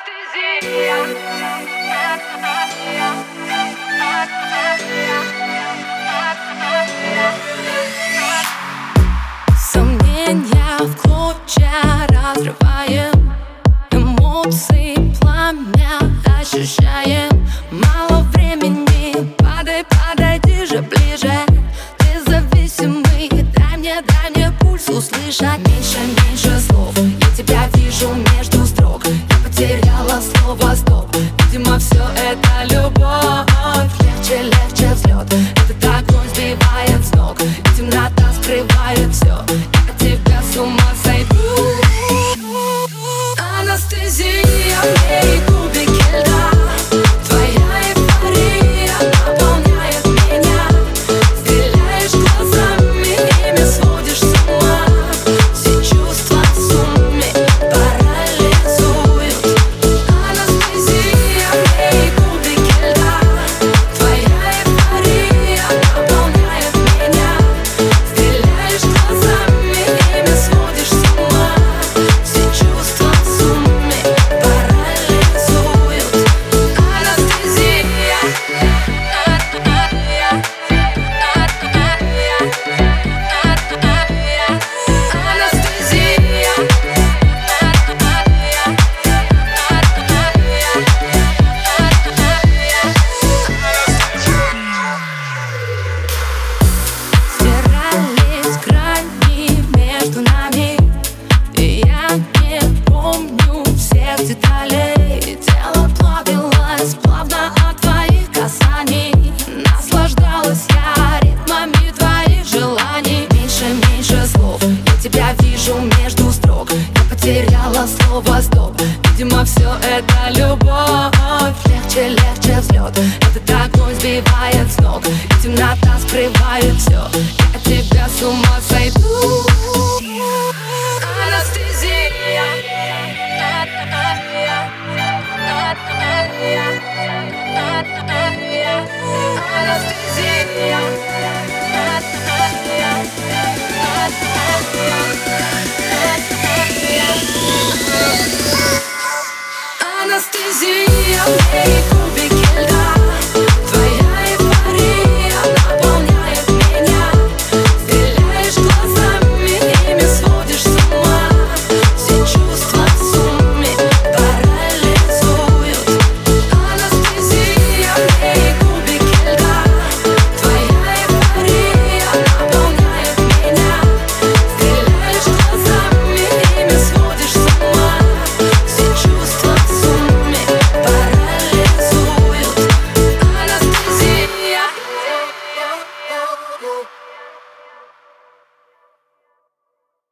Сомнения в клочья разрываем, эмоции пламя ощущаем. Мало времени, подойди же ближе. Ты зависимый, дай мне пульс услышать. Меньше слов, я тебя вижу между строк. Я потеряла слово стоп. Видимо, все это любовь. Легче взлет, этот огонь сбивает с ног, и темнота скрывает все. Я от тебя с ума сойду. Анестезия, мои кубики льда. Твоя эйфория наполняет меня. Стреляешь глазами, ими сводишь с ума. Все чувства в сумме парализуют. Анестезия, мои кубики льда. Твоя эйфория наполняет меня. Стреляешь глазами, ими сводишь с ума. Все чувства в сумме парализуют. Анестезия. Стирались грани между нами, и я не помню всех деталей. Тело плавилось плавно от твоих касаний. Наслаждалась я ритмами твоих желаний. Меньше слов, я тебя вижу между строк. Я потеряла слово стоп. Видимо, все это любовь. Легче взлет, этот огонь сбивает с ног, и темнота скрывает все. Я от тебя с ума сойду. Анестезия. Анестезия.